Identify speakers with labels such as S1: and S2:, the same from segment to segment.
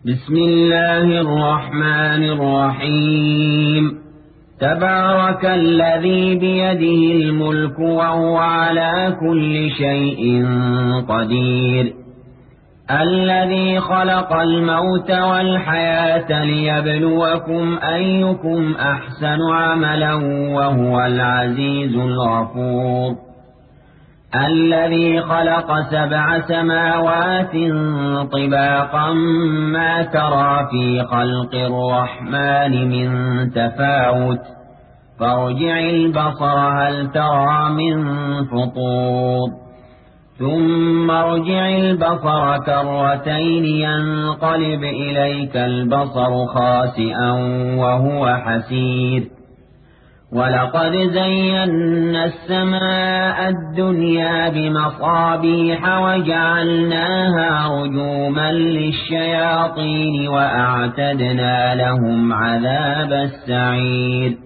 S1: بسم الله الرحمن الرحيم. تبارك الذي بيده الملك وهو على كل شيء قدير، الذي خلق الموت والحياة ليبلوكم أيكم أحسن عملا وهو العزيز الغفور، الذي خلق 7 سماوات طباقا ما ترى في خلق الرحمن من تفاوت، فارجع البصر هل ترى من فطور، ثم ارجع البصر كرتين ينقلب إليك البصر خاسئا وهو حسير، ولقد زينا السماء الدنيا بمصابيح وجعلناها رجوما للشياطين وأعتدنا لهم عذاب السعير،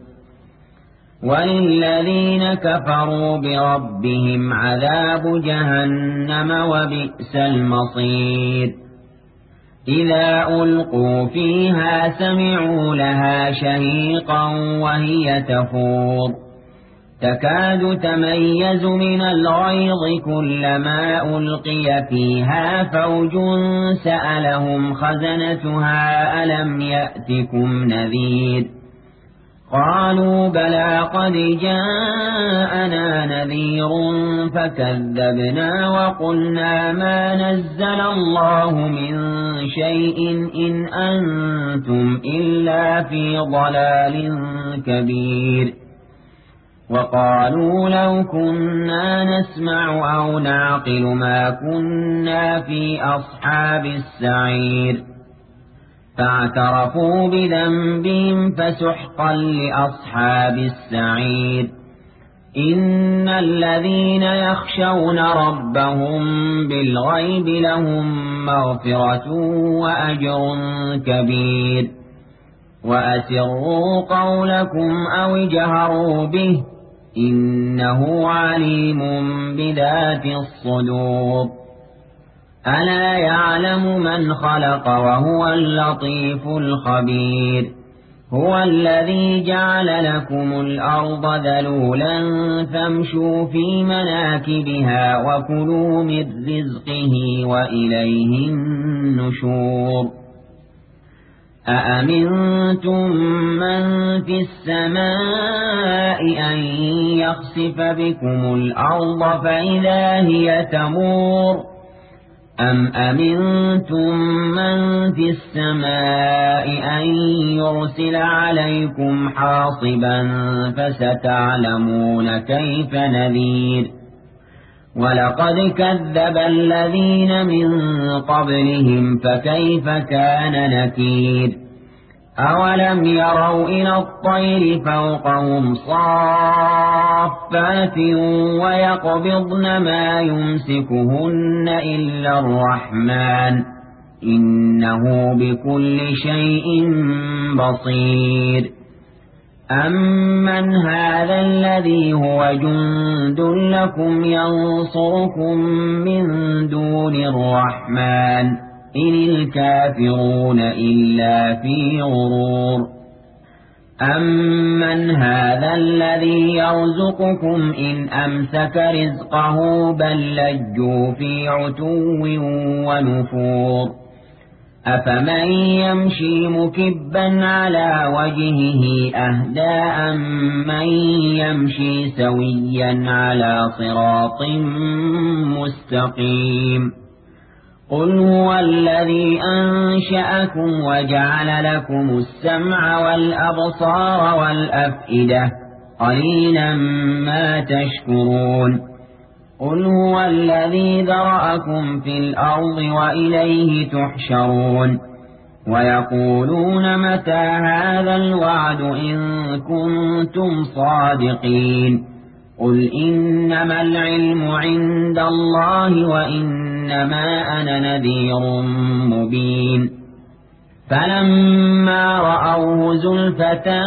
S1: وللذين كفروا بربهم عذاب جهنم وبئس المصير. إذا ألقوا فيها سمعوا لها شهيقا وهي تفور، تكاد تميز من الغيظ كلما ألقي فيها فوج سألهم خزنتها ألم يأتكم نذير، قالوا بلى قد جاءنا نذير فكذبنا وقلنا ما نزل الله من شيء إن أنتم إلا في ضلال كبير، وقالوا لو كنا نسمع أو نعقل ما كنا في أصحاب السعير، فاعترفوا بذنبهم فسحقا لأصحاب السعير. إن الذين يخشون ربهم بالغيب لهم مغفرة وأجر كبير، وأسروا قولكم أو اجهروا به إنه عليم بذات الصدور. ألا يعلم من خلق وهو اللطيف الخبير، هو الذي جعل لكم الأرض ذلولا فامشوا في مناكبها وكلوا من رزقه وإليه النشور. أأمنتم من في السماء أن يخسف بكم الأرض فإذا هي تمور، أم أمنتم من في السماء أن يرسل عليكم حاصبا فستعلمون كيف نذير. ولقد كذب الذين من قبلهم فكيف كان نكير. أولم يروا إلى الطير فوقهم صافات ويقبضن ما يمسكهن إلا الرحمن إنه بكل شيء بصير. أمن هذا الذي هو جند لكم ينصركم من دون الرحمن إن الكافرون إلا في غرور. أمن هذا الذي يرزقكم إن أمسك رزقه بل لجوا في عتو ونفور. أفمن يمشي مكبا على وجهه أهدى أمن يمشي سويا على صراط مستقيم. قل هو الذي أنشأكم وجعل لكم السمع والأبصار والأفئدة قليلا ما تشكرون. قل هو الذي ذرأكم في الأرض وإليه تحشرون. ويقولون متى هذا الوعد إن كنتم صادقين. قل إنما العلم عند الله وإنما أنا نذير مبين. فلما رأوه زلفة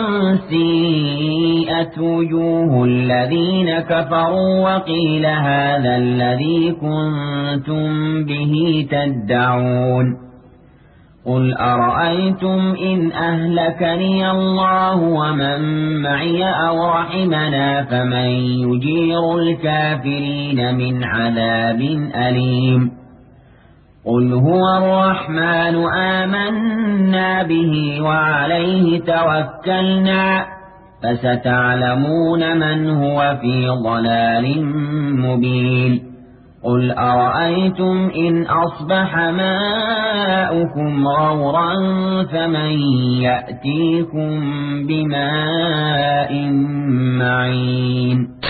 S1: سيئت وجوه الذين كفروا وقيل هذا الذي كنتم به تدعون. قل أرأيتم إن أهلكني الله ومن معي أو رحمنا فمن يجير الكافرين من عذاب أليم قل هو الرحمن آمنا به وعليه توكلنا فستعلمون من هو في ضلال مبين قل أرأيتم إن أصبح ماؤكم غورا فمن يأتيكم بماء معين